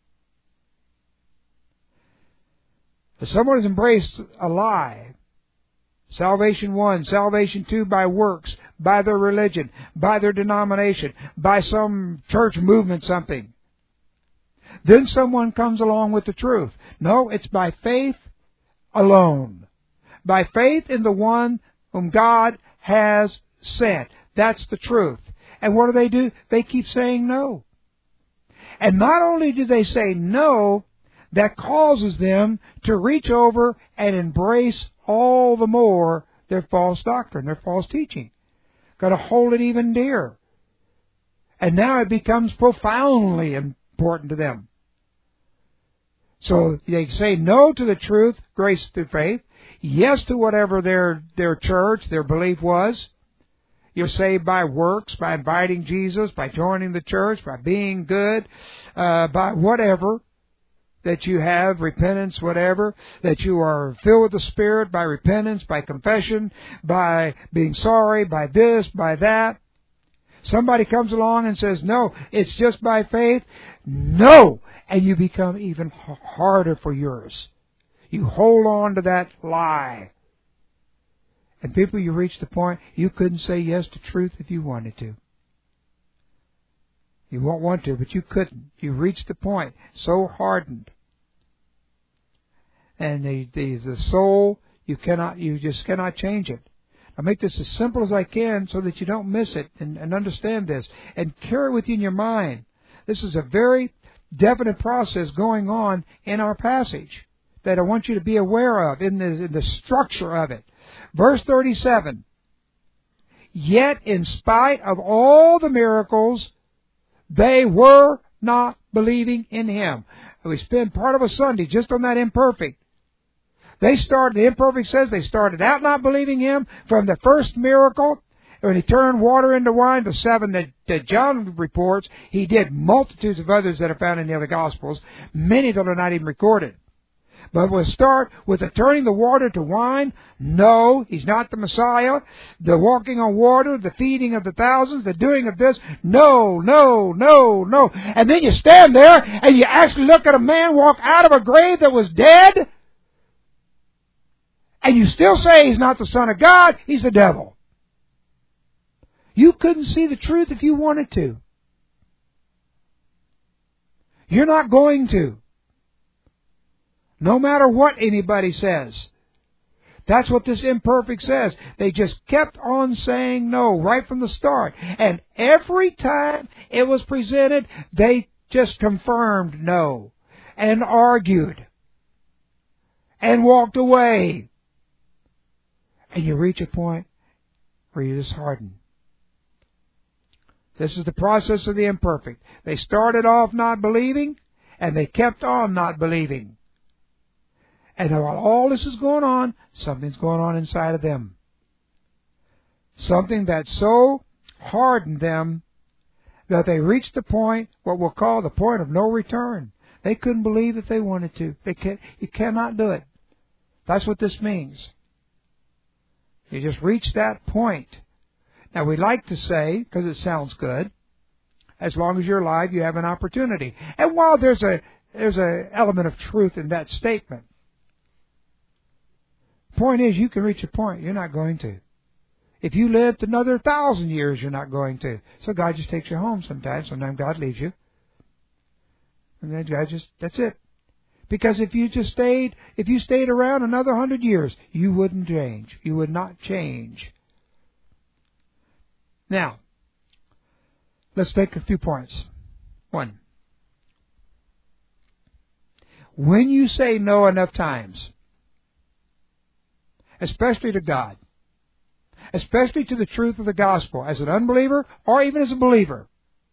If someone has embraced a lie, salvation 1, salvation 2 by works, by their religion, by their denomination, by some church movement, something. Then someone comes along with the truth. No, it's by faith alone. By faith in the one whom God has sent. That's the truth. And what do? They keep saying no. And not only do they say no, that causes them to reach over and embrace all the more their false doctrine, their false teaching. Got to hold it even dearer. And now it becomes profoundly important to them. So they say no to the truth, grace through faith, yes to whatever their church, their belief was. You're saved by works, by inviting Jesus, by joining the church, by being good, by whatever that you have, repentance, whatever, that you are filled with the Spirit by repentance, by confession, by being sorry, by this, by that. Somebody comes along and says, no, it's just by faith. No! And you become even harder for yours. You hold on to that lie. And people, you reach the point you couldn't say yes to truth if you wanted to. You won't want to, but you couldn't. You reached the point so hardened. And the soul, you just cannot change it. I'll make this as simple as I can so that you don't miss it and understand this. And carry it with you in your mind. This is a very definite process going on in our passage that I want you to be aware of in the structure of it. Verse 37. Yet in spite of all the miracles, they were not believing in Him. We spend part of a Sunday just on that imperfect. The imperfect says they started out not believing Him from the first miracle, when He turned water into wine, the 7 that John reports, He did multitudes of others that are found in the other Gospels, many that are not even recorded. But we'll start with the turning the water to wine. No, He's not the Messiah. The walking on water, the feeding of the thousands, the doing of this. No, no, no, no. And then you stand there and you actually look at a man walk out of a grave that was dead. And you still say He's not the Son of God. He's the devil. You couldn't see the truth if you wanted to. You're not going to. No matter what anybody says. That's what this imperfect says. They just kept on saying no right from the start. And every time it was presented, they just confirmed no. And argued. And walked away. And you reach a point where you just harden. This is the process of the imperfect. They started off not believing, and they kept on not believing. And while all this is going on, something's going on inside of them. Something that so hardened them that they reached the point, what we'll call the point of no return. They couldn't believe if they wanted to. You cannot do it. That's what this means. You just reach that point. Now we like to say, because it sounds good, as long as you're alive, you have an opportunity. And while there's a element of truth in that statement, point is, you can reach a point you're not going to. If you lived another 1,000 years, you're not going to. So God just takes you home sometimes. Sometimes God leaves you. And then God that's it. Because if you stayed around another 100 years, you wouldn't change. You would not change. Now, let's take a few points. 1. When you say no enough times, especially to God, especially to the truth of the gospel, as an unbeliever or even as a believer,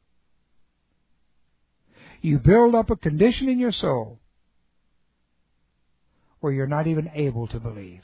you build up a condition in your soul where you're not even able to believe.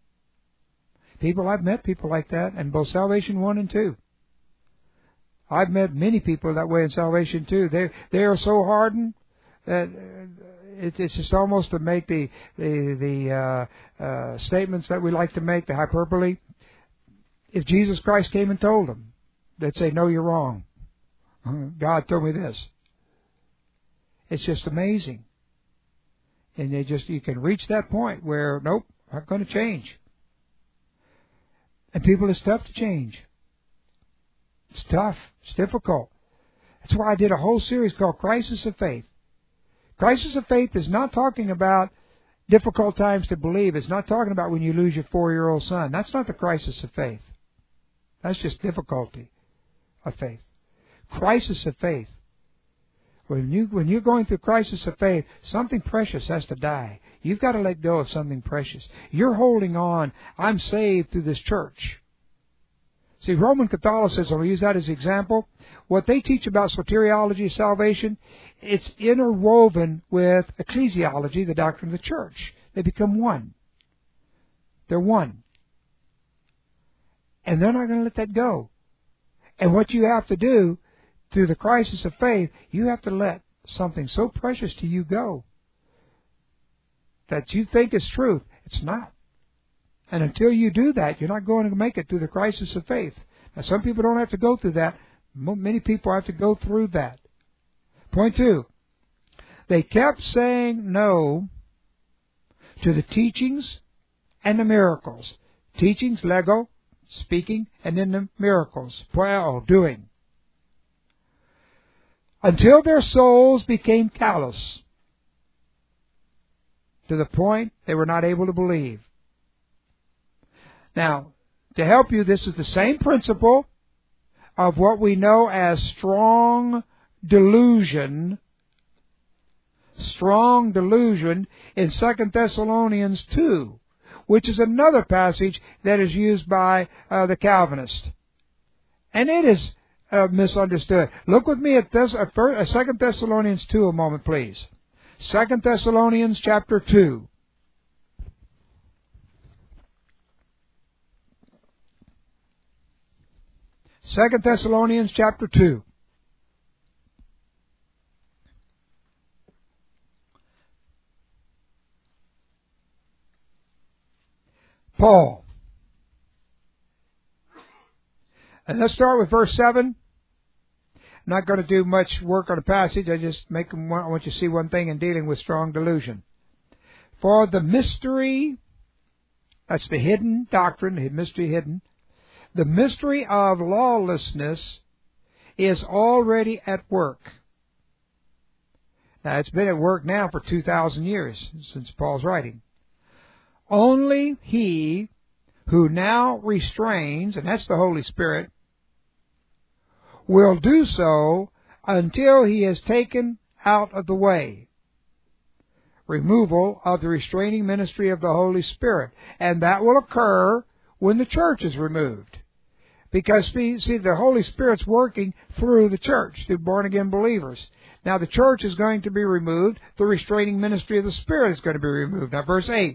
I've met people like that in both Salvation 1 and 2. I've met many people that way in Salvation 2. They are so hardened that it's just almost to make the statements that we like to make, the hyperbole. If Jesus Christ came and told them, they'd say, "No, you're wrong. God told me this." It's just amazing. And you can reach that point where, nope, I'm not going to change. And people, it's tough to change. It's tough. It's difficult. That's why I did a whole series called Crisis of Faith. Crisis of Faith is not talking about difficult times to believe. It's not talking about when you lose your 4-year-old son. That's not the crisis of faith. That's just difficulty of faith. Crisis of faith. When you're going through crisis of faith, something precious has to die. You've got to let go of something precious. You're holding on. I'm saved through this church. See, Roman Catholicism, I'll use that as an example. What they teach about soteriology, salvation, it's interwoven with ecclesiology, the doctrine of the church. They become one. They're one. And they're not going to let that go. And what you have to do through the crisis of faith, you have to let something so precious to you go that you think is truth. It's not. And until you do that, you're not going to make it through the crisis of faith. Now, some people don't have to go through that. Many people have to go through that. Point 2. They kept saying no to the teachings and the miracles. Teachings, lego, speaking, and then the miracles, poieo, doing. Until their souls became callous to the point they were not able to believe. Now, to help you, this is the same principle of what we know as strong delusion. Strong delusion in 2 Thessalonians 2, which is another passage that is used by the Calvinists. And it is misunderstood. Look with me at 2 Thessalonians 2 a moment, please. 2 Thessalonians chapter 2. 2 Thessalonians chapter 2. Paul. And let's start with verse 7. I'm not going to do much work on the passage. I want you to see one thing in dealing with strong delusion. For the mystery, that's the hidden doctrine, the mystery hidden, the mystery of lawlessness is already at work. Now, it's been at work now for 2,000 years since Paul's writing. Only he who now restrains, and that's the Holy Spirit, will do so until he is taken out of the way. Removal of the restraining ministry of the Holy Spirit. And that will occur when the church is removed. Because, see, the Holy Spirit's working through the church, through born-again believers. Now, the church is going to be removed. The restraining ministry of the Spirit is going to be removed. Now, verse 8.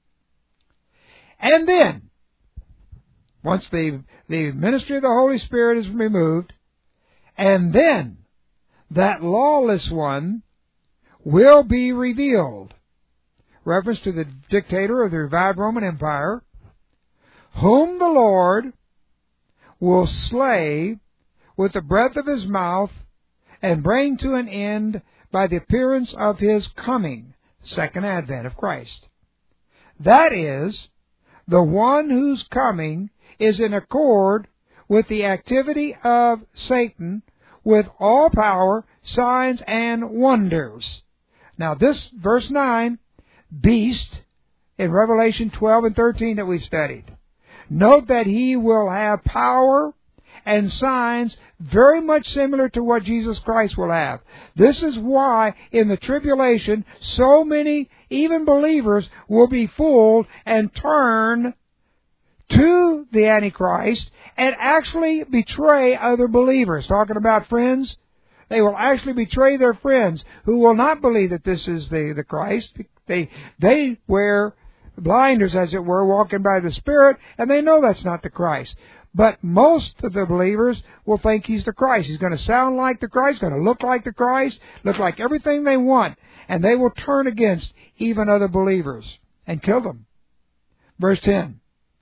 And then, once the ministry of the Holy Spirit is removed, and then that lawless one will be revealed. Reference to the dictator of the revived Roman Empire, whom the Lord will slay with the breath of his mouth and bring to an end by the appearance of his coming, second advent of Christ. That is, the one whose coming is in accord with the activity of Satan with all power, signs, and wonders. Now this, verse 9, beast, in Revelation 12 and 13 that we studied. Note that he will have power and signs very much similar to what Jesus Christ will have. This is why in the tribulation so many, even believers, will be fooled and turn to the Antichrist and actually betray other believers. Talking about friends, they will actually betray their friends who will not believe that this is the Christ. They wear blinders, as it were, walking by the Spirit, and they know that's not the Christ. But most of the believers will think he's the Christ. He's going to sound like the Christ, going to look like the Christ, look like everything they want, and they will turn against even other believers and kill them. Verse 10.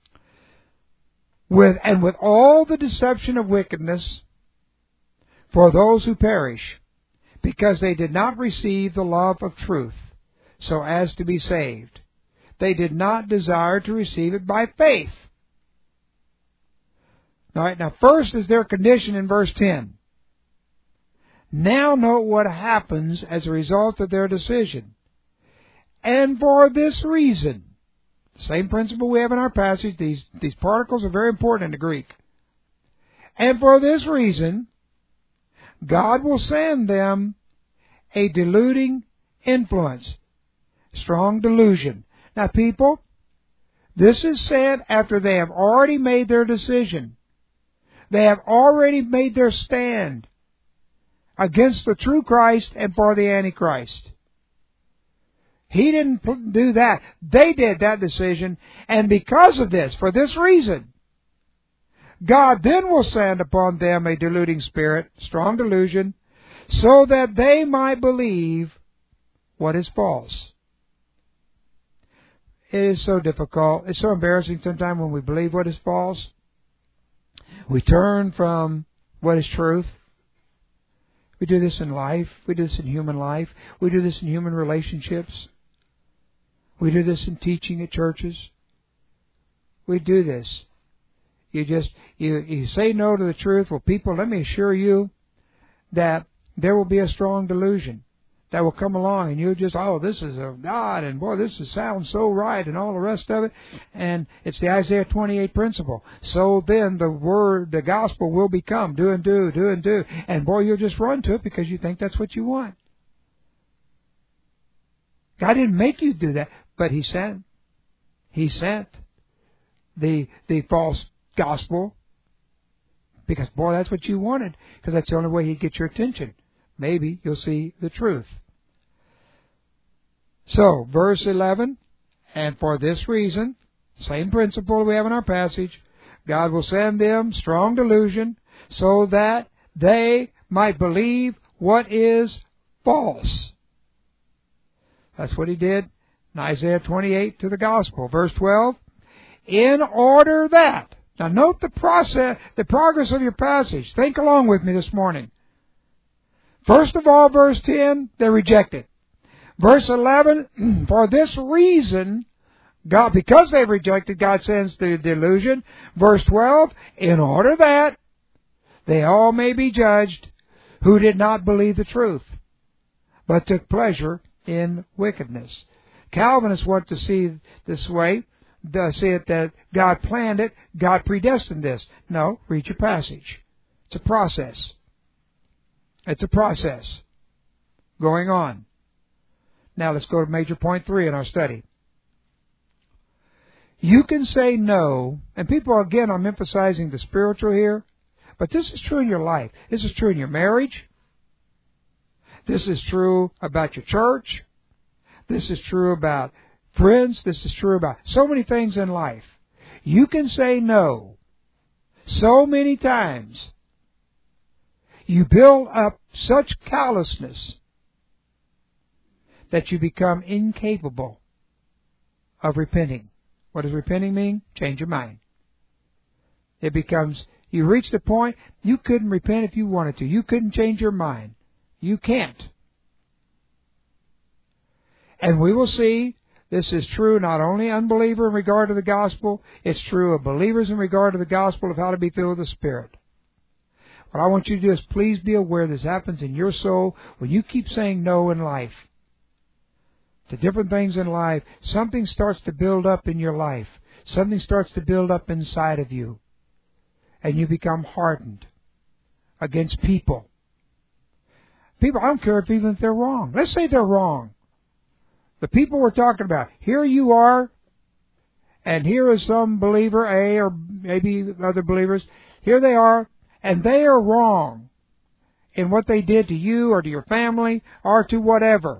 With all the deception of wickedness for those who perish, because they did not receive the love of truth, so as to be saved. They did not desire to receive it by faith. All right, now first is their condition in verse 10. Now note what happens as a result of their decision. And for this reason, same principle we have in our passage. These particles are very important in the Greek. And for this reason, God will send them a deluding influence. Strong delusion. Now, people, this is said after they have already made their decision. They have already made their stand against the true Christ and for the Antichrist. He didn't do that. They did that decision. And because of this, for this reason, God then will send upon them a deluding spirit, strong delusion, so that they might believe what is false. It is so difficult. It's so embarrassing sometimes when we believe what is false. We turn from what is truth. We do this in life. We do this in human life. We do this in human relationships. We do this in teaching at churches. We do this. You say no to the truth. Well, people, let me assure you that there will be a strong delusion that will come along, and you'll just, oh, this is of God, and boy, sounds so right, and all the rest of it. And it's the Isaiah 28 principle. So then the gospel will become do and do, do and do. And boy, you'll just run to it because you think that's what you want. God didn't make you do that, but He sent the false gospel because, boy, that's what you wanted, because that's the only way He'd get your attention. Maybe you'll see the truth. So, verse 11, and for this reason, same principle we have in our passage, God will send them strong delusion so that they might believe what is false. That's what he did in Isaiah 28 to the gospel. Verse 12, in order that. Now note the process, the progress of your passage. Think along with me this morning. First of all, verse 10, they rejected. Verse 11, for this reason, God, because they rejected, God sends the delusion. Verse 12, in order that they all may be judged who did not believe the truth, but took pleasure in wickedness. Calvinists want to see this way, see it that God planned it, God predestined this. No, read your passage. It's a process. It's a process going on. Now let's go to major point 3 in our study. You can say no, and people, again, I'm emphasizing the spiritual here, but this is true in your life. This is true in your marriage. This is true about your church. This is true about friends. This is true about so many things in life. You can say no so many times. You build up such callousness that you become incapable of repenting. What does repenting mean? Change your mind. It becomes, you reach the point, you couldn't repent if you wanted to. You couldn't change your mind. You can't. And we will see this is true not only unbeliever in regard to the gospel, it's true of believers in regard to the gospel of how to be filled with the Spirit. What I want you to do is please be aware this happens in your soul when you keep saying no in life to different things in life. Something starts to build up in your life. Something starts to build up inside of you. And you become hardened against people. People, I don't care even if they're wrong. Let's say they're wrong. The people we're talking about, here you are, and here is some believer, A, or maybe other believers. Here they are, and they are wrong in what they did to you or to your family or to whatever.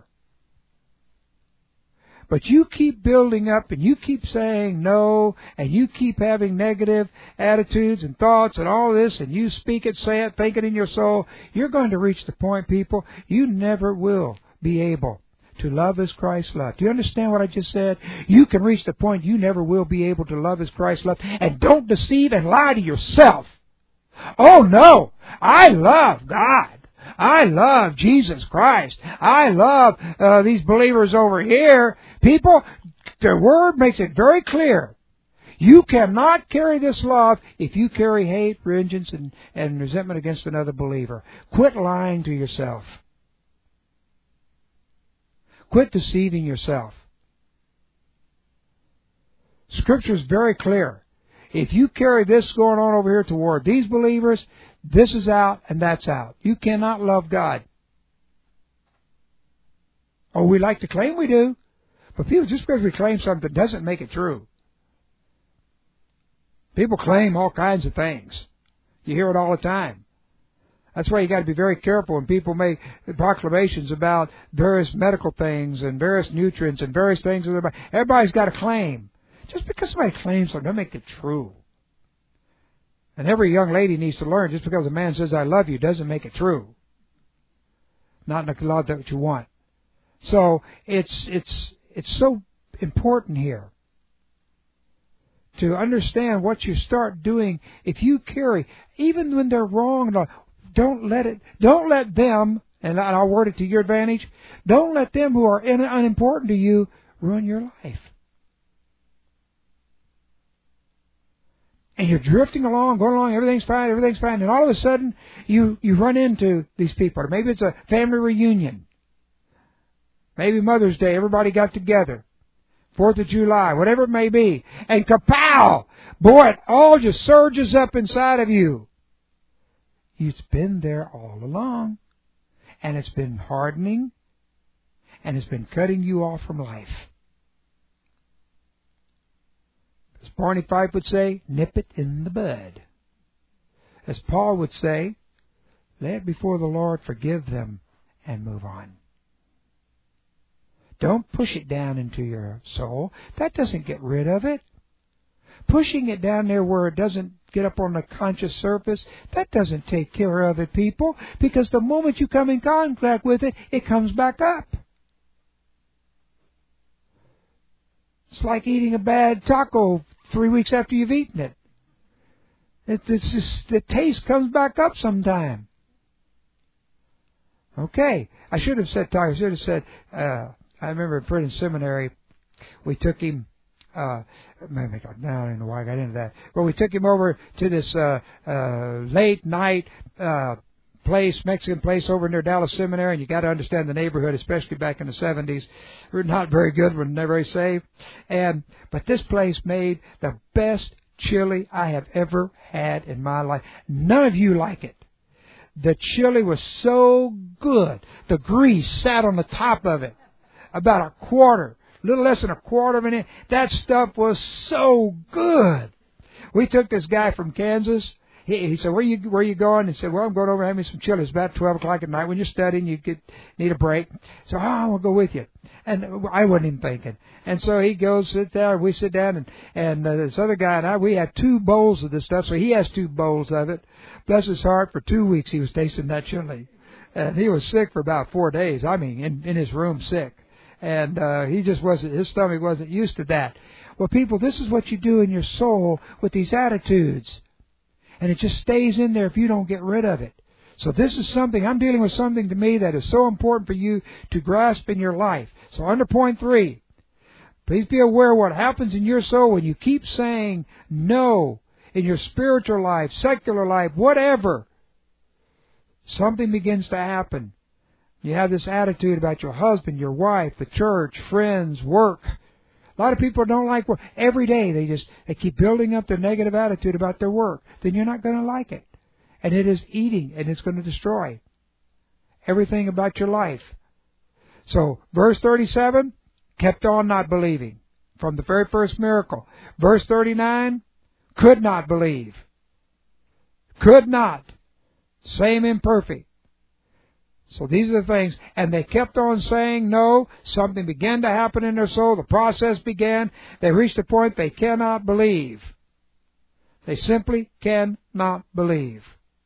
But you keep building up and you keep saying no and you keep having negative attitudes and thoughts and all this, and you speak it, say it, think it in your soul. You're going to reach the point, people, you never will be able to love as Christ loved. Do you understand what I just said? You can reach the point you never will be able to love as Christ loved. And don't deceive and lie to yourself. Oh no, I love God. I love Jesus Christ. I love these believers over here. People, the Word makes it very clear. You cannot carry this love if you carry hate, vengeance, and resentment against another believer. Quit lying to yourself. Quit deceiving yourself. Scripture is very clear. If you carry this going on over here toward these believers, this is out and that's out. You cannot love God. Oh, we like to claim we do. But people, just because we claim something doesn't make it true. People claim all kinds of things. You hear it all the time. That's why you got to be very careful when people make proclamations about various medical things and various nutrients and various things. Everybody's got a claim. Just because somebody claims something doesn't make it true. And every young lady needs to learn, just because a man says I love you doesn't make it true. Not in the love that you want. So it's so important here to understand what you start doing. If you carry, even when they're wrong, don't let them, and I'll word it to your advantage, don't let them who are unimportant to you ruin your life. And you're drifting along, going along, everything's fine, and all of a sudden you run into these people. Or maybe it's a family reunion. Maybe Mother's Day, everybody got together. 4th of July, whatever it may be. And kapow! Boy, it all just surges up inside of you. It's been there all along. And it's been hardening. And it's been cutting you off from life. As Barney Fife would say, nip it in the bud. As Paul would say, lay it before the Lord, forgive them, and move on. Don't push it down into your soul. That doesn't get rid of it. Pushing it down there where it doesn't get up on the conscious surface. That doesn't take care of it, people, because the moment you come in contact with it, it comes back up. It's like eating a bad taco 3 weeks after you've eaten it. It's just, the taste comes back up sometime. Okay. I should have said taco. I should have said, I remember a friend in seminary, we took him, I don't know why I got into that. Well, we took him over to this late night place, Mexican place over near Dallas Seminary, and you got to understand the neighborhood, especially back in the 70s. We're not very good, we're never very safe. But this place made the best chili I have ever had in my life. None of you like it. The chili was so good. The grease sat on the top of it. About a quarter, a little less than a quarter of an inch. That stuff was so good. We took this guy from Kansas. He said, where you going? He said, well, I'm going over and having some chili. It's about 12 o'clock at night. When you're studying, you need a break. So, I will go with you. And I wasn't even thinking. And so he goes, sit down. We sit down, and this other guy and I, we had 2 bowls of this stuff. So he has 2 bowls of it. Bless his heart, for 2 weeks he was tasting that chili. And he was sick for about 4 days. I mean, in his room sick. And he just wasn't, his stomach wasn't used to that. Well, people, this is what you do in your soul with these attitudes. And it just stays in there if you don't get rid of it. So this is something, I'm dealing with something to me that is so important for you to grasp in your life. So under point 3, please be aware what happens in your soul when you keep saying no in your spiritual life, secular life, whatever. Something begins to happen. You have this attitude about your husband, your wife, the church, friends, work. A lot of people don't like work. Every day they keep building up their negative attitude about their work. Then you're not going to like it. And it is eating, and it's going to destroy everything about your life. So, verse 37, kept on not believing from the very first miracle. Verse 39, could not believe. Could not. Same imperfect. So these are the things, and they kept on saying no. Something began to happen in their soul. The process began. They reached a point they cannot believe. They simply cannot believe.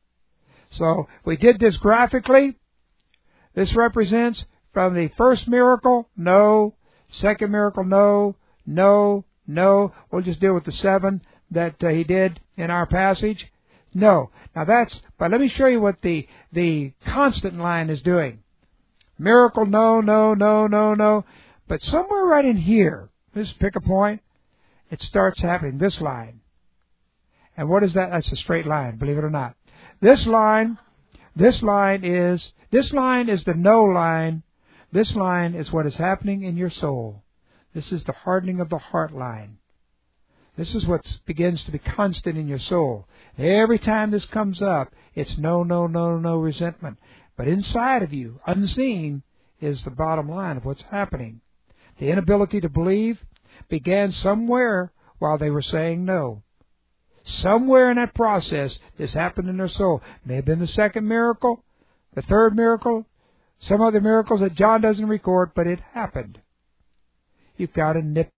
So we did this graphically. This represents from the first miracle, no. Second miracle, no. No. No. We'll just deal with the 7 that he did in our passage. No. Now but let me show you what the constant line is doing. Miracle, no, no, no, no, no. But somewhere right in here, let's pick a point, it starts happening, this line. And what is that? That's a straight line, believe it or not. This line is the no line. This line is what is happening in your soul. This is the hardening of the heart line. This is what begins to be constant in your soul. Every time this comes up, it's no, no, no, no resentment. But inside of you, unseen, is the bottom line of what's happening. The inability to believe began somewhere while they were saying no. Somewhere in that process, this happened in their soul. May have been the second miracle, the third miracle, some other miracles that John doesn't record, but it happened. You've got to nip